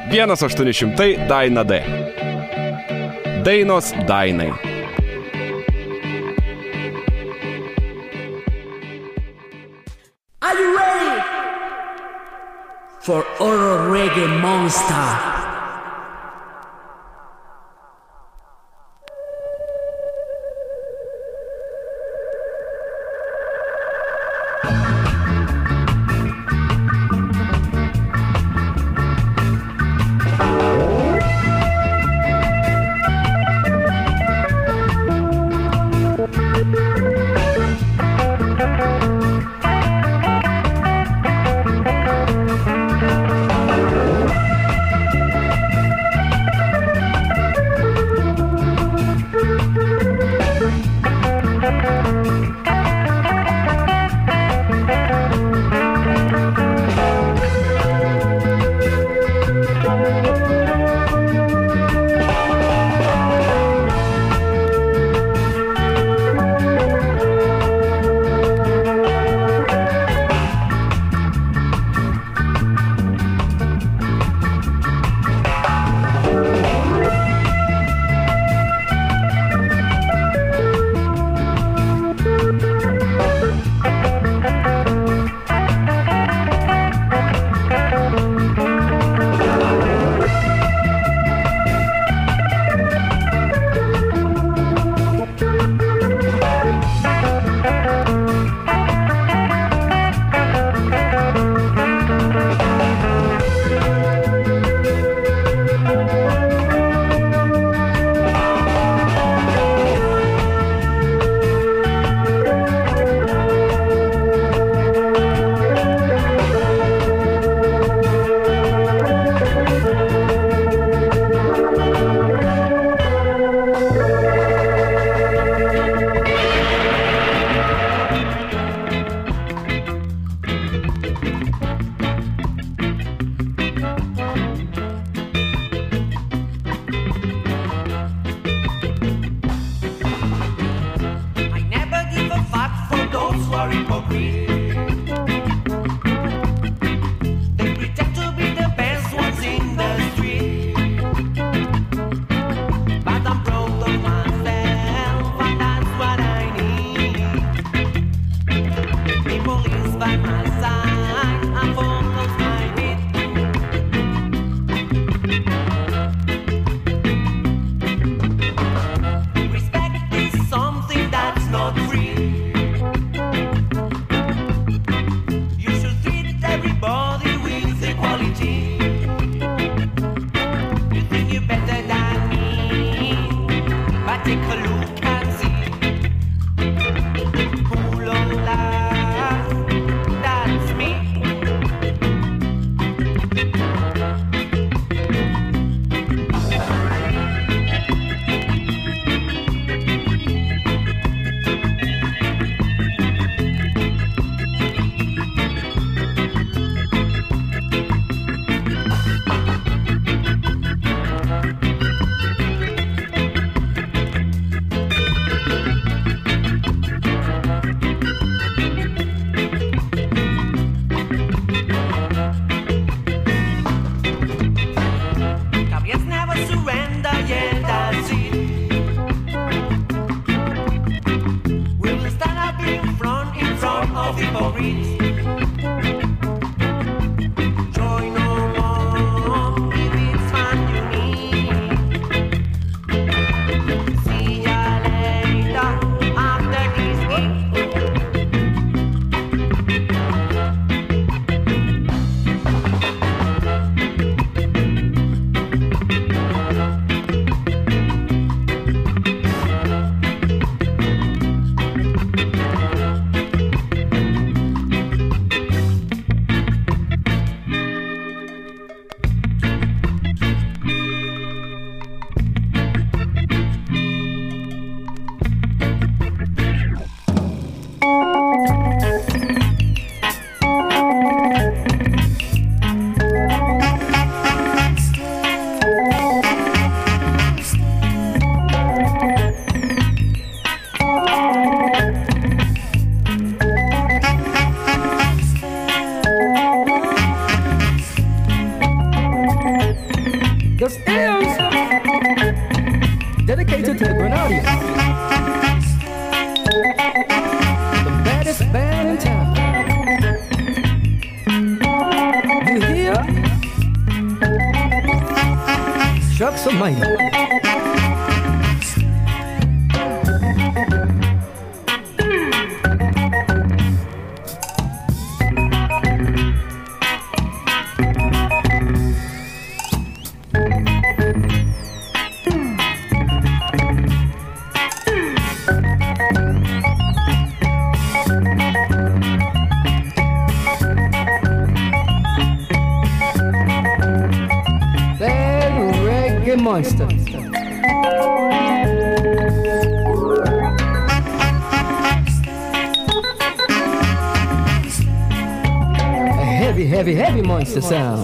1-800 Daina D. Dainos Dainai. Are you ready for Oro Reggae Monster? This is dedicated to the Grenadians, the baddest band in town. You hear? Shucks Almighty. Monster. A heavy, heavy, heavy monster sound.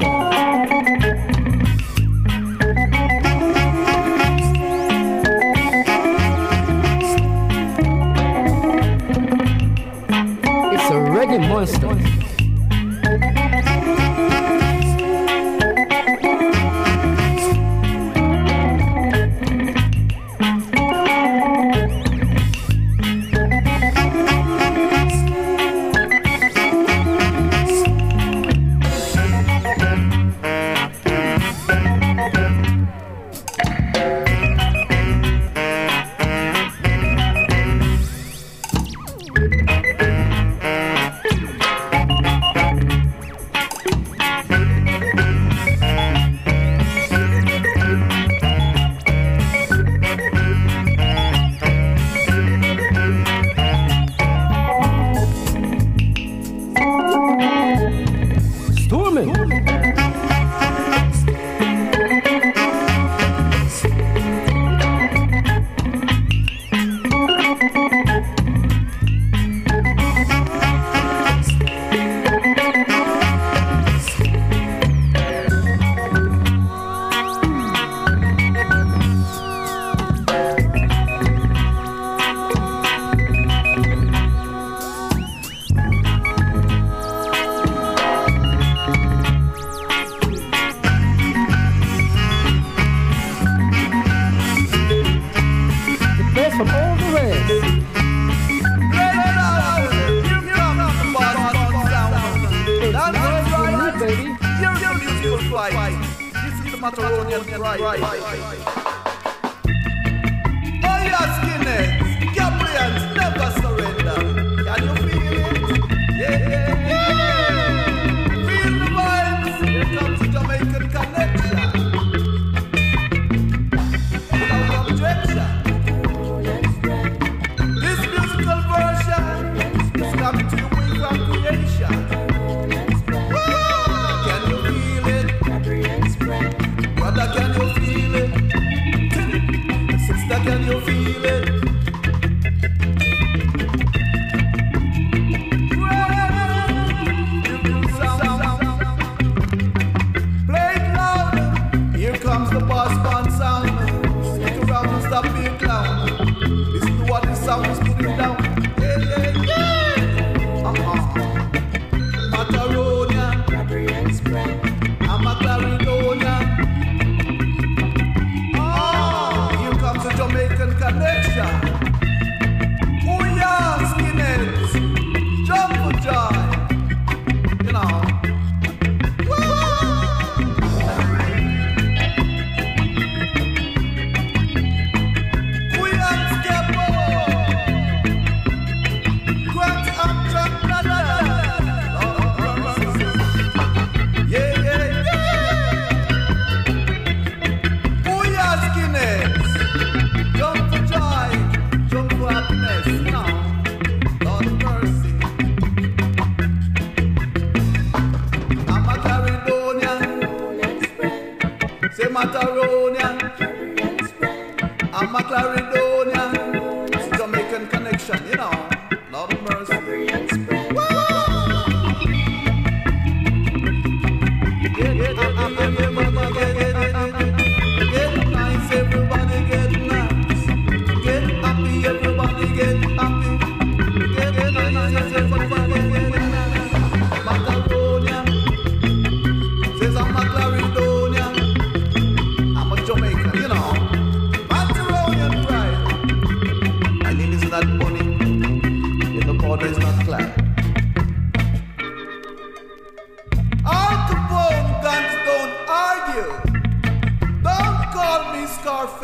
It's a reggae monster.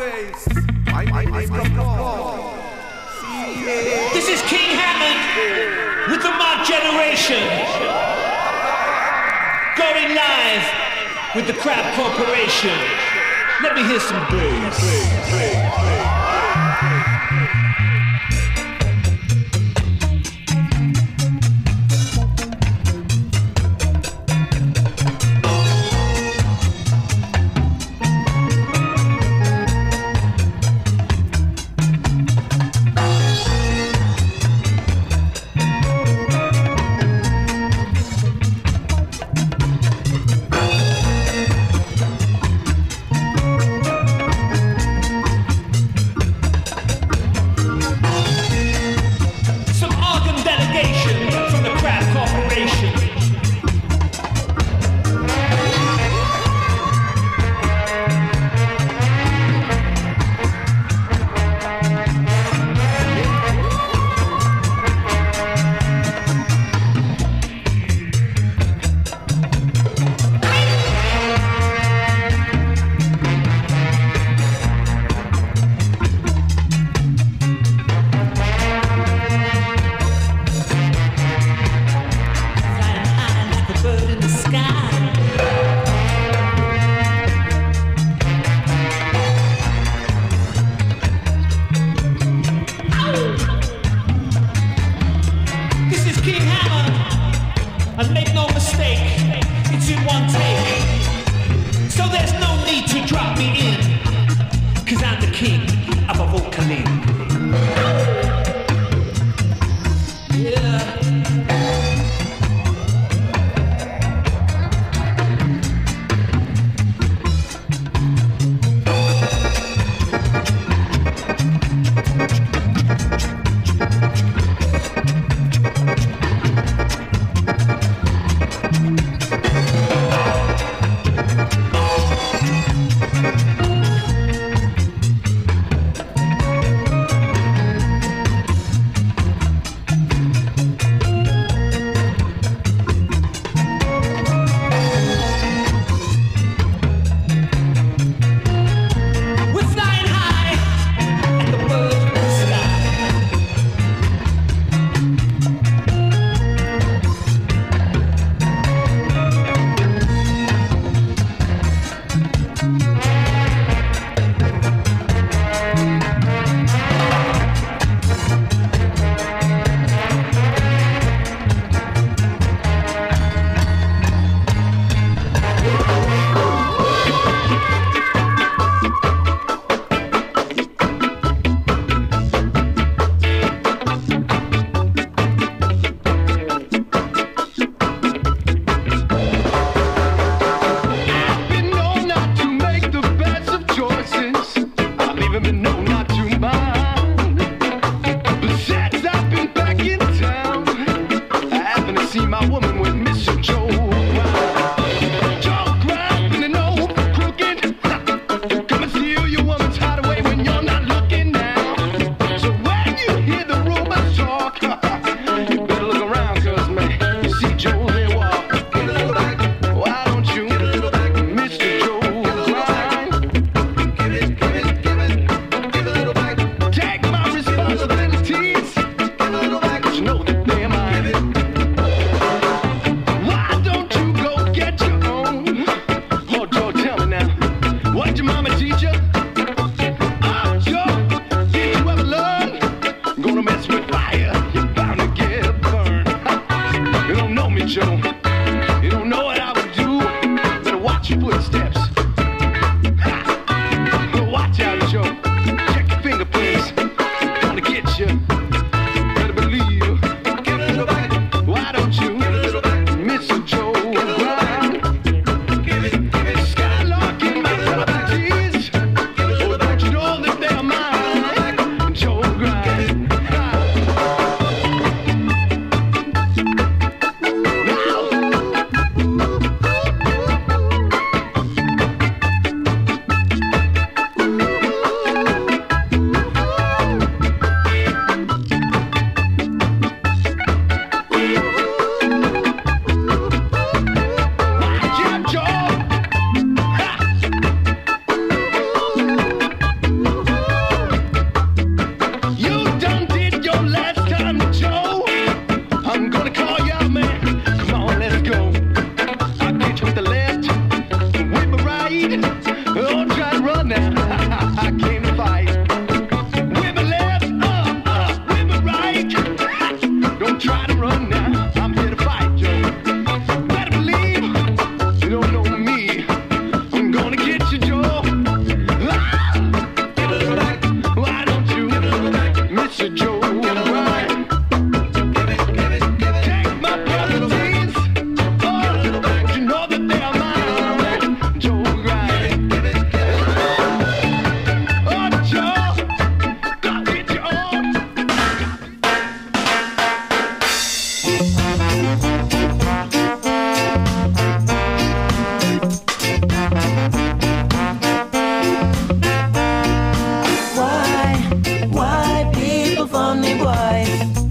face. My name is Capone. This is King Hammond with the Mob Generation. Going live with the Crab Corporation. Let me hear some bass. beat. Don't try to run now. I came to fight. With my left, with my right. Don't try to run now. I'm here to fight, Joe. Better believe you don't know me. I'm gonna get you, Joe. Why don't you, Mr. Joe? Take my properties. You know that they are mine, Joe. Right? Oh, Joe, go get your own. Why people funny boy?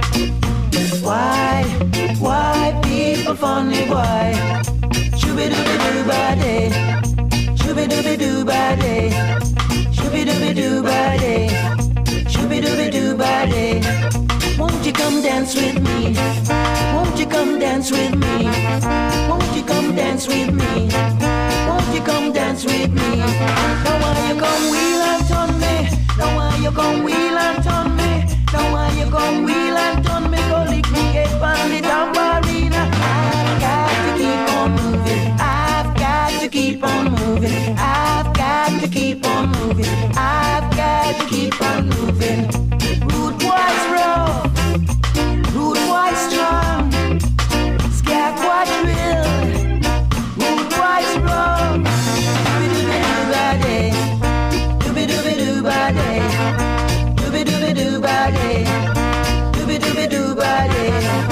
Why people funny boy? Shooby dooby doo body, shooby dooby doo body, shooby dooby doo body, shooby dooby doo body. Won't you come dance with me? Won't you come dance with me? Won't you come dance with me? Won't you come dance with me? Now why you come wheel and turn me? Now why you come wheel and turn me? Now why you come wheel and turn me? Go lick me head on the tambourine. I've got to keep on moving. I've got to keep on moving. I've got to keep on moving. I've got to keep on moving. Rude boys rough, rude boys strong, scare quadrille, rude boys wrong. Dooby dooby doo body, dooby dooby doo body, dooby dooby doo body.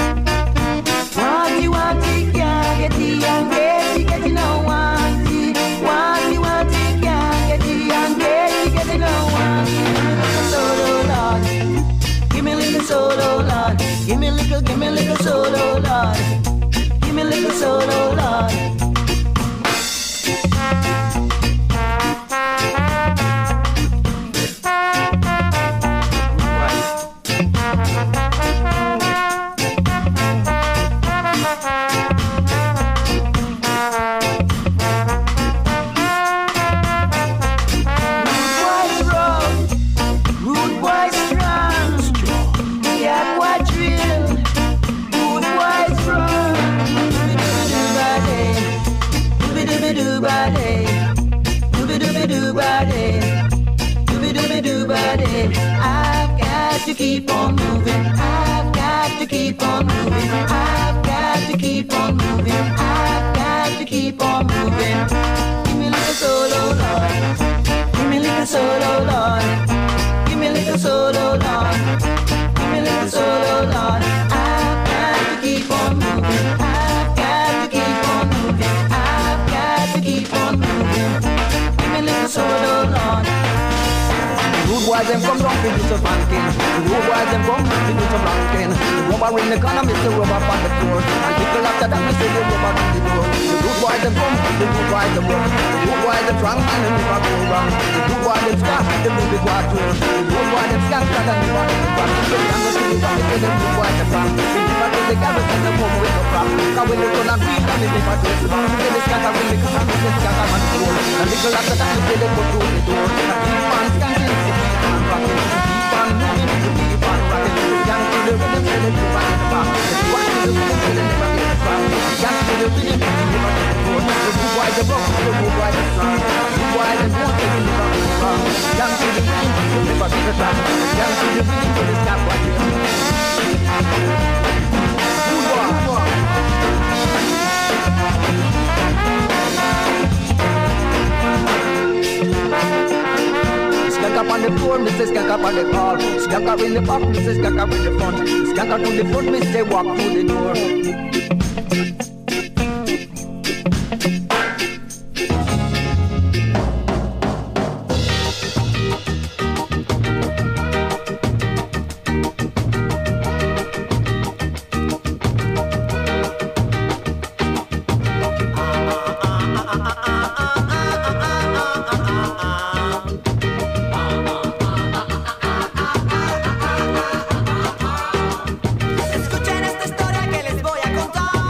Wanty can't get the and get it no wanty. Wanty can't get the and get it no wanty. Solo Lord, give me a little solo Lord, give me a little solo Lord, give me a little solo Lord. I've got to keep on moving. I've got to keep on moving. I've got to keep on moving. I've got to keep on moving. Give me a little solo, Lord. Give me a little solo, Lord. Give me a little solo, Lord. Give me a little solo, Lord. I've got to keep on moving. I've got to keep on moving. I've got to keep on moving. Give me a little solo, Lord. Rude boys them come round to do some ranking. Rude boys them come to do some ranking. The rubber in the corner, Mr. Rubber on the floor. And people after that, Mr. The rubber on the door. The rude boys them come, the rude boys them work. The rude boys them drunk and they never go wrong. The rude boys them scar, the baby water. The rude boys them skank and they never go wrong. The rude boys them bang. The never do the garbage and the home with the crap. Cause when they turn and beat and they never do the wrong. They just can't have when they come and they can't have on the floor. And people after that, they go through the door. And keep on skanking. Keep on moving, keep on rocking. Young to the rhythm, and then you rock in the back. Watch to the rhythm, and then never get the back. Young to the rhythm, and you never get the floor. The blue boys are rock, the blue boys are strong. Blue boys are born, they will never get wrong. Young to the rhythm, you never get the back. Young to the rhythm, you just got what you need. Blue boy. Skank up on the floor, Mr. Skank up on the hall. Skank up in the back, Mr. Skank up in the front. Skank up to the front, Mr. Walk through the door. Escuchen esta historia que les voy a contar.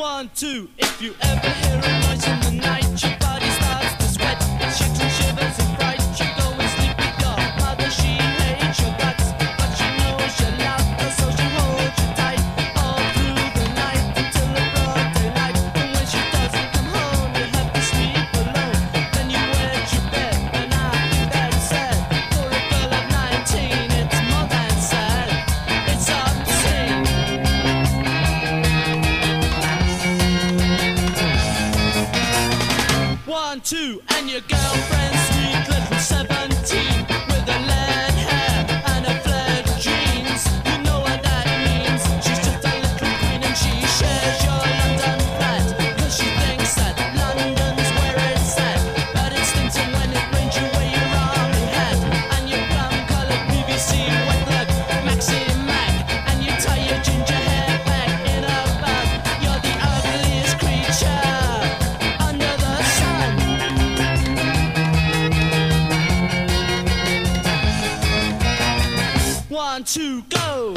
1, 2. If you ever hear a noise in the night, your body starts to sweat. It shakes and shivers in fright. You go and sleep with your mother. She hates your guts, but she knows you love her, so she holds you tight all through the night until the broad daylight. And when she doesn't come home, you have to sleep alone. Then you wet your bed, and I think that's sad. For a girl of 19, it's more than sad. It's obscene. 1, 2, and your girlfriend's sweet little 17 with her lead hair and her flared jeans. You know what that means. She's just a little queen and she shares your London flat. Cause she thinks that London's where it's at. But it's stinking when it rains, you wear your army hat and your plum-coloured PVC wet lug Maxi Mac, and you tie your ginger hair back in a bun. You're the ugliest creature under the sun. 1, 2, go!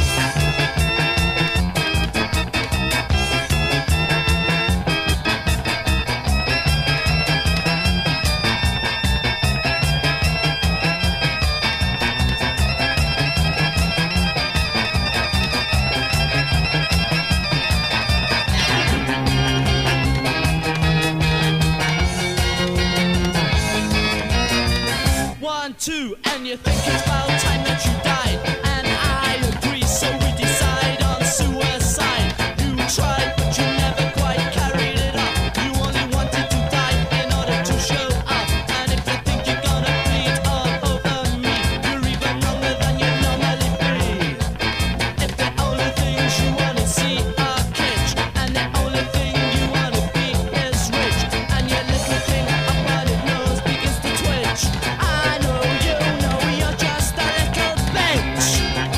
One, two, and you think it's about time that you died. And I agree, so we decide on suicide. You tried, but you never quite carried it up. You only wanted to die in order to show up. And if you think you're gonna bleed all over me, you're even wronger than you normally be. If the only things you wanna see are kitsch, and the only thing you wanna be is rich, and your little thing up on your nose begins to twitch, I know you know you're just a little bitch.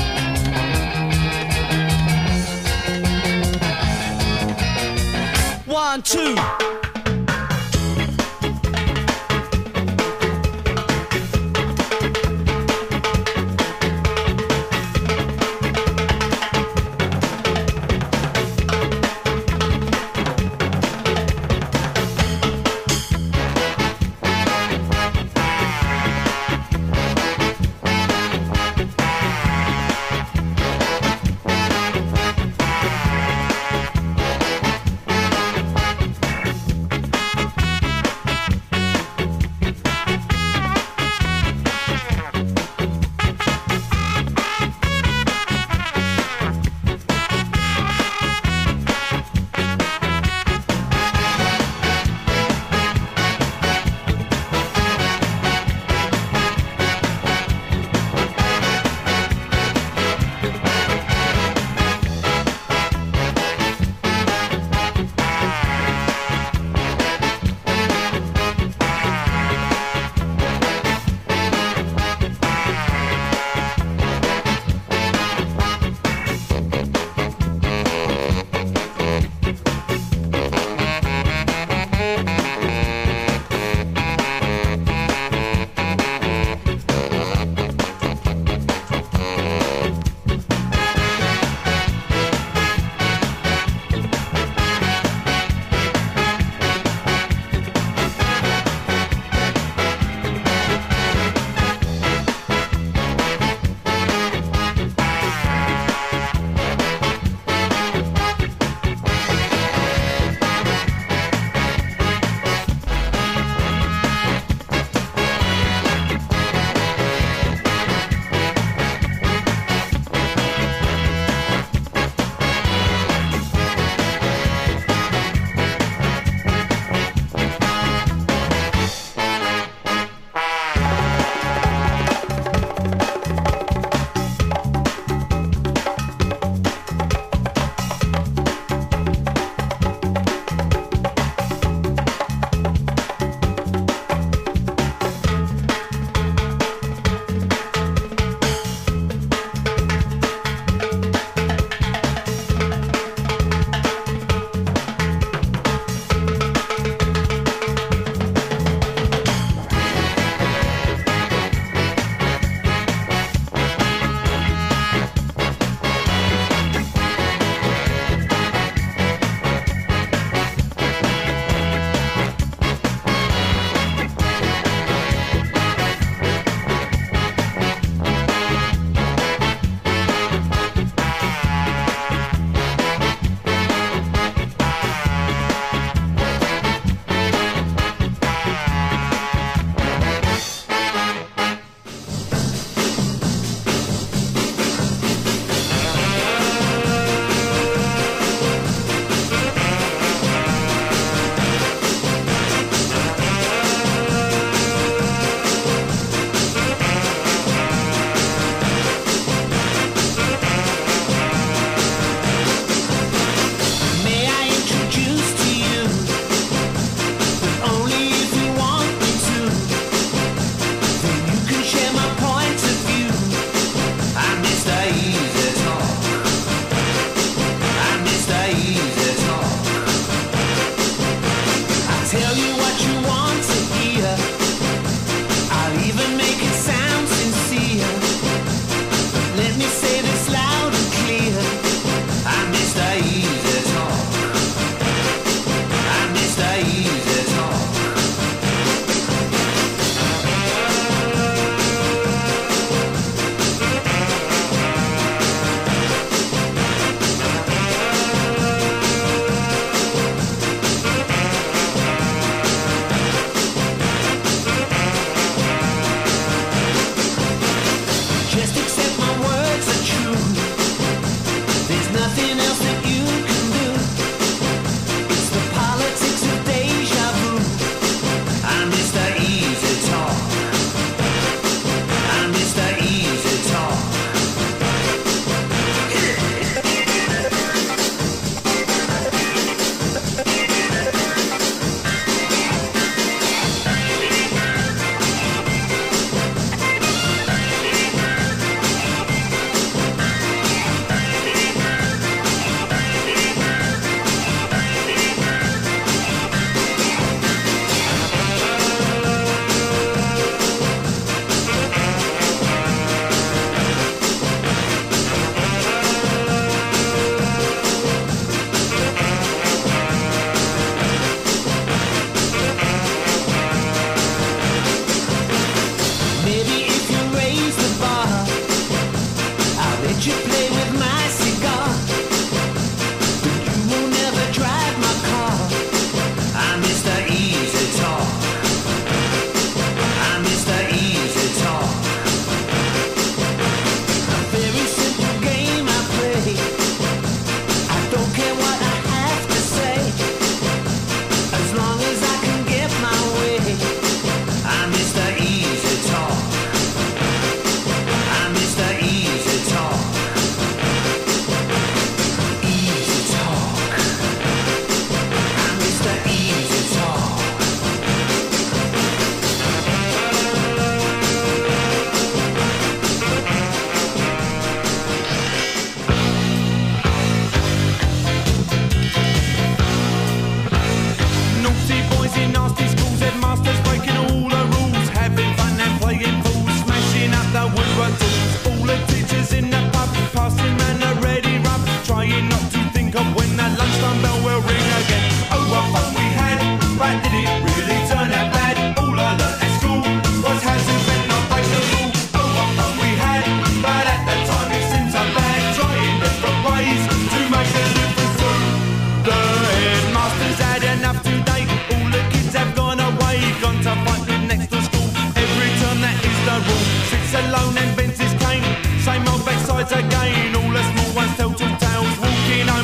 1, 2.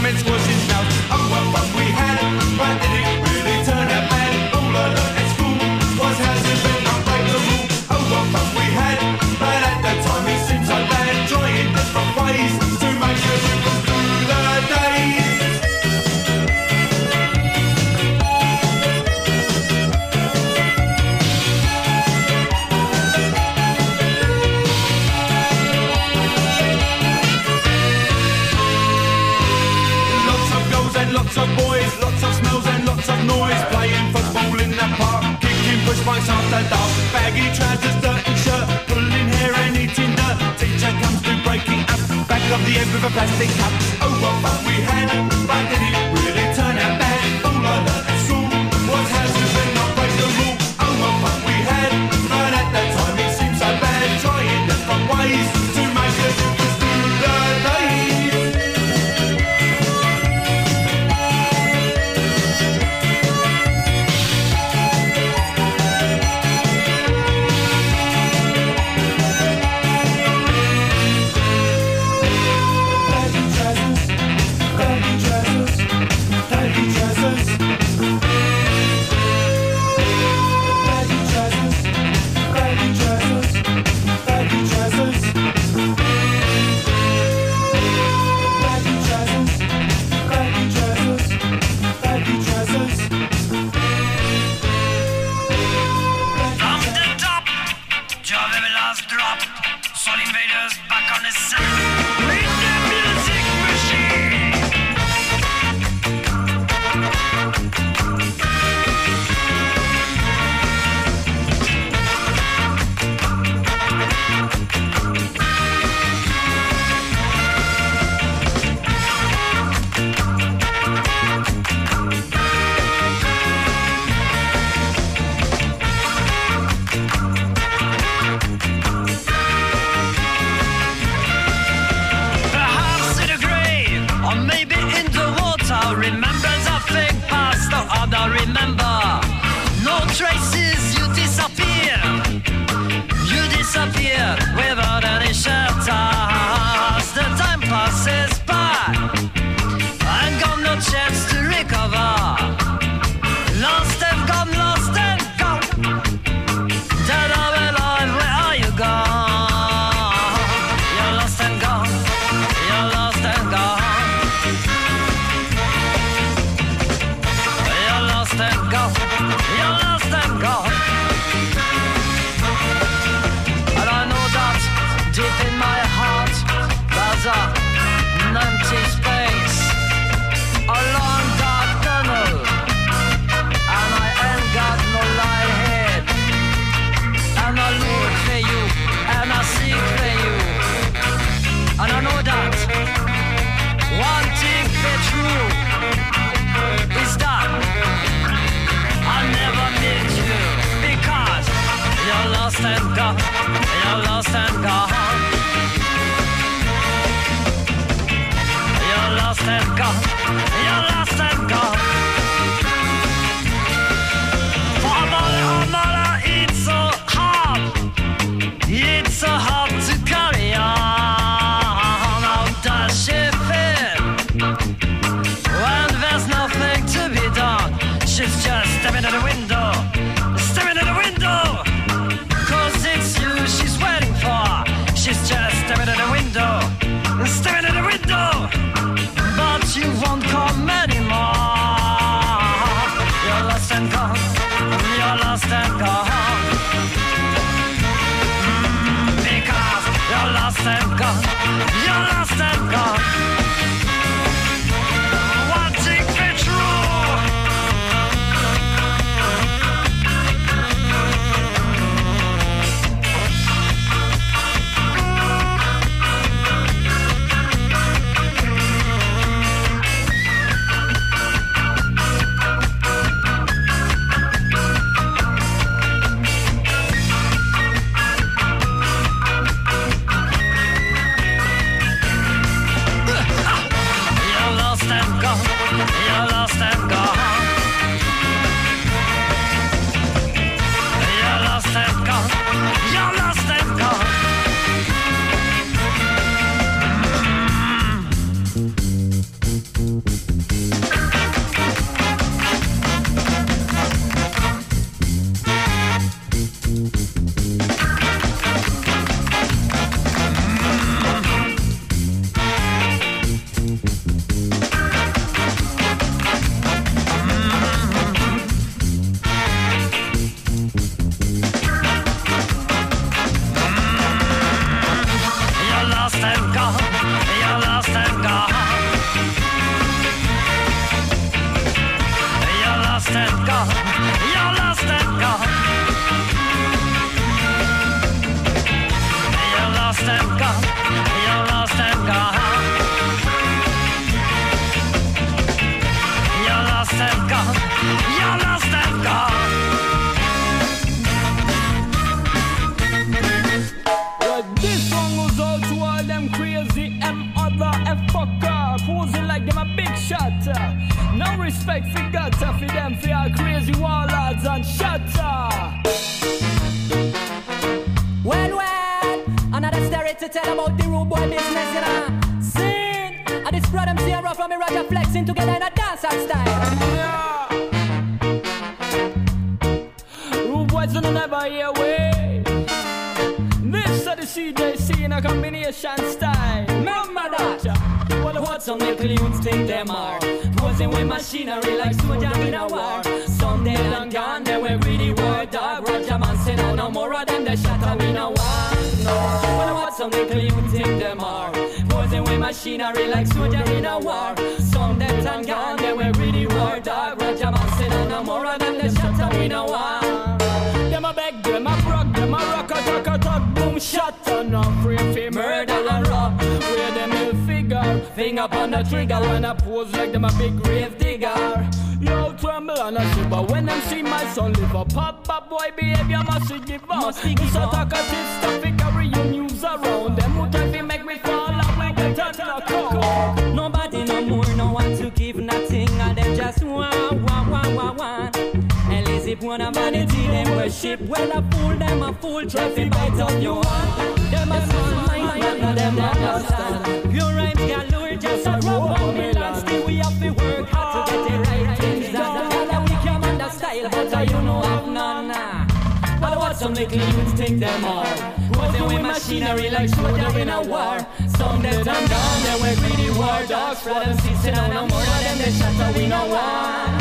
comments was his now. Oh, what fun we had, but did it really turn out bad? All I learned at school was how to bend and break the rule. Oh, what fun we had, but at the time it seemed so bad, trying different ways to make sure we could through the days. Lots of boys, lots of smells and lots of noise. Playing football in the park, kicking push bikes after dark. Baggy trousers, dirty shirt, pulling hair and eating dirt. Teacher comes to break it up, back of the head with a plastic cup. Oh, what fun we had, but did it really turn out bad? All I learned at school was how to bend not break the rule. Oh, what fun we had, but at that time it seemed so bad, trying different ways to make sure you could through the days. Without any shelter, as the time passes by, and got no chance to recover. Lost and gone, lost and gone. Dead or alive, where are you gone? You're lost and gone. You're lost and gone. You're lost and gone. You're lost and gone. Deep in my heart, there's an empty space, a long dark tunnel, and I ain't got no light head. And I look for you, and I seek for you, and I know that one thing be true is that I'll never meet you, because you're lost and gone. You're lost and gone. You're lost and gone. You're lost and gone. For mother, it's so hard. It's so hard to carry on. How does she feel when there's nothing to be done? She's just staring at the window. Staring at the window. She's waiting for. She's just staring at the window, staring at the window, but you won't come anymore. You're lost and gone. You're lost and gone. Because you're lost and gone. You're lost and gone. One thing be true. respect for gutter for them, for our crazy warlords and shatter. Well, another story to tell about the rude boy business, you know. Sing, and this brother Sierra from me Roger flexing together in a dancehall style. Yeah. Rude boys don't never hear way. This is the CJC in a combination style. Remember that? Well, what some little youths think them are, posing with machinery like soldiers in a war. Some dead and gone, they were greedy word dog. Roger man said, no more of them, they shatter we no want. No. Well, what some little youths think them are, posing with machinery like soldiers in a war. Some dead and gone, they were greedy word dog. Roger man said, no more of them, they shatter we no want. Them a beg, them a brag, them a rock a talk, boom shot and no free for murder and rob. Where them will figure, finger on the trigger when I pose like them a big grave digger. Yo, tremble and I shiver when them see my son live up. Papa boy behavior must give up. This a talkative stuff, it carry your news around. Them who try to make me fall out like they touch the coke. Nobody no more, no one to give nothing, and them just want. And lazy born of vanity, them worship. Well, a fool, try to bite up your heart. Them a small mind, but them understand. Pure rhymes galore, just a rub on me land. Still we have to work hard to get the right things done. Yeah, we can understand, but you know have none. But what some little youths think them are, posing with machinery like soldiers in a war. Some dead and gone, they were greedy war dogs. For them ceasing and no more of them, they shatter we no one.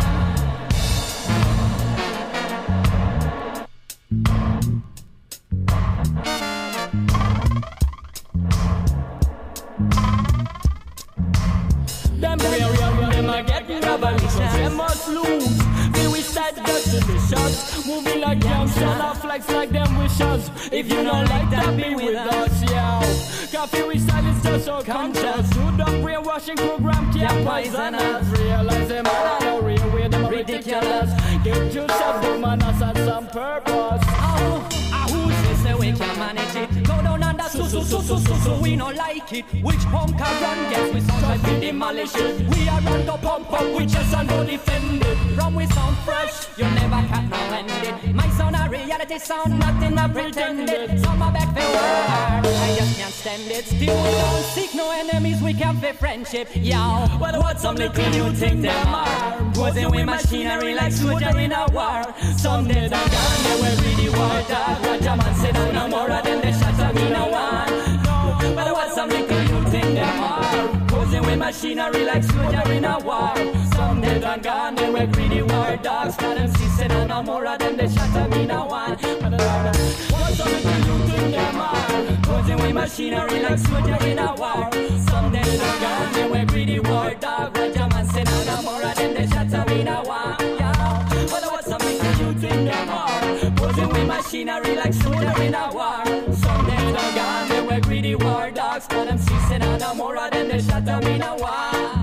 Them real, them a getting revolutions. Them must lose. Feel we start just to the shots. Moving like youngsters, and flex like them wishes. If you don't like that, be with us, yo. Coffee we style is just so conscious. Do the brainwashing program can't poison us. Realize them all are real, with them ridiculous. Get yourself the manners and some purpose. Who says that we can manage it? Go down under so we don't like it. Which punk can run gets we sound like we demolish it. We are run to pump up, we just and don't defend it. From we sound fresh, you never can no end it. My sound a reality sound, nothing I pretended. Some are back for war, I just can't stand it. Still we don't seek no enemies, we can for friendship. Yo, well what some little you think them are, posing with machinery like soldier in a war. Some dead and gone, they were really war dog. Roger man said no more of them, they shatter me no one. Well what some little you think them are, posing with machinery like soldier in a war. Some dead and gone, they were greedy war dogs. Got them ceasing and no more of them, they shatter me no one. What some little you think them are, posing with machinery like soldier in a war. Some dead and gone, they were greedy war dogs. Roger man said no more of them, they shatter me no one. Well what some little you think them are, posing with machinery like soldier in a war. Some dead and gone, they were greedy war dogs. Got them ceasing and no more of them, they shatter me no one.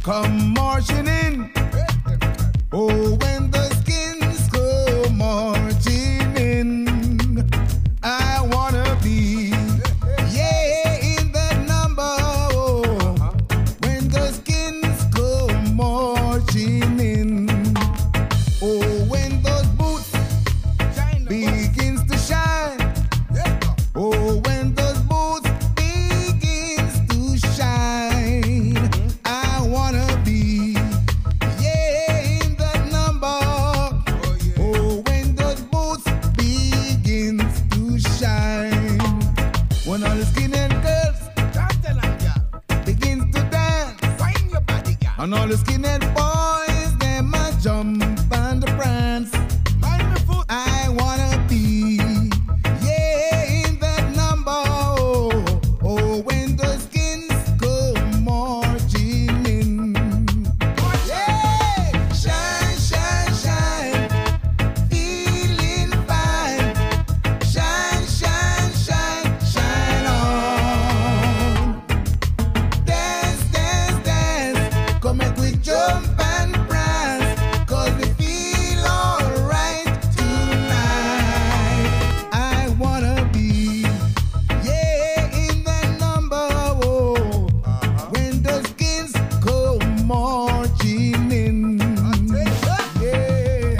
come marching in. Oh, when the skins come marching in, I wanna be, yeah, in that number. Oh, when the skins come marching in. Oh, when those boots begins to shine. Oh, when those boots begins to shine, I wanna be, yeah, in that number. Oh, when those boots begins to shine, when all the skinhead girls begins to dance, and all the skinhead boys them a jump and prance, I wanna be, yeah, in that number. Oh, when the skins come marching in. Yeah, shine, shine, shine, feeling fine. Shine, shine, shine, shine on. Dance, dance, dance, come make we jump and prance, 'cause we feel alright tonight. I wanna be, yeah, in that number. Oh, when the skins come marching in. Yeah.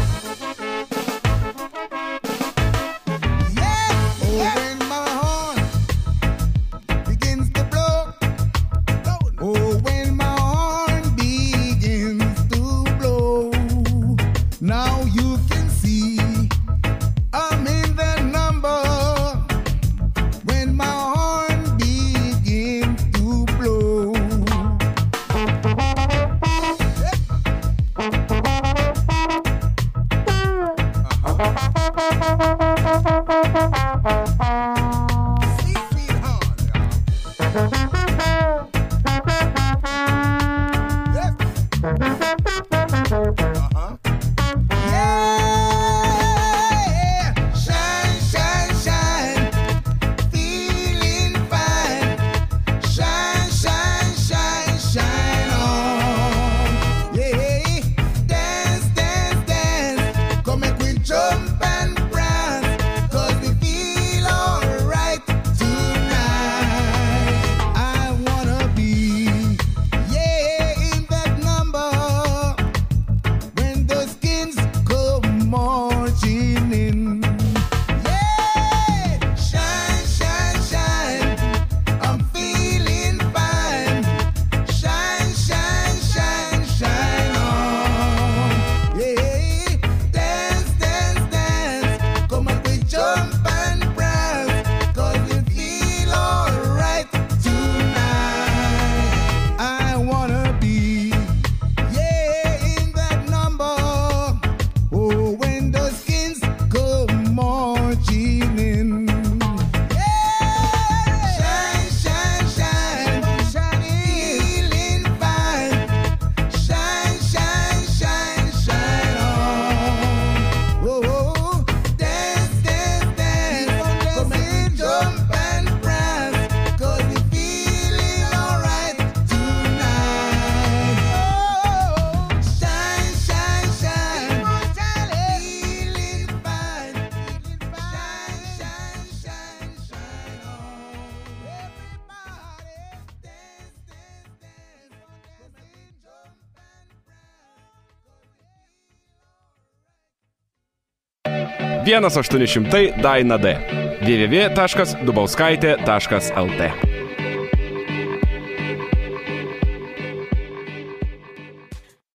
Yeah. Oh, when my horn begins to blow. Oh, when my horn begins to blow. Now you can see I'm in the number. When my horn begins to blow. Sweet, sweet horn, yes. Yeah, shine, shine, shine, feeling fine. Shine, shine, shine, shine on. Yeah, dance, dance, dance, come make we jump and prance, 'cause we feel alright tonight. I wanna be, yeah, in that number. When the skins come marching in. Yeah, shine, shine, shine, I'm feeling fine. Shine, shine, shine, shine on. Yeah, dance, dance, dance, come and we jump and prance, 'cause we feel alright tonight. I wanna be, yeah, in that number. Oh, when the skins come marching in. Yeah, shine, shine, shine, feeling fine. Shine, shine, shine, shine on. Oh, dance, dance, dance, come and jump and prance, 'cause we feeling alright tonight. Oh, shine, shine, shine, feeling fine. Shine, shine, shine, shine on. Everybody dance, dance, dance, come and jump and prance. 1-800 Daina D. www.dubauskaitė.lt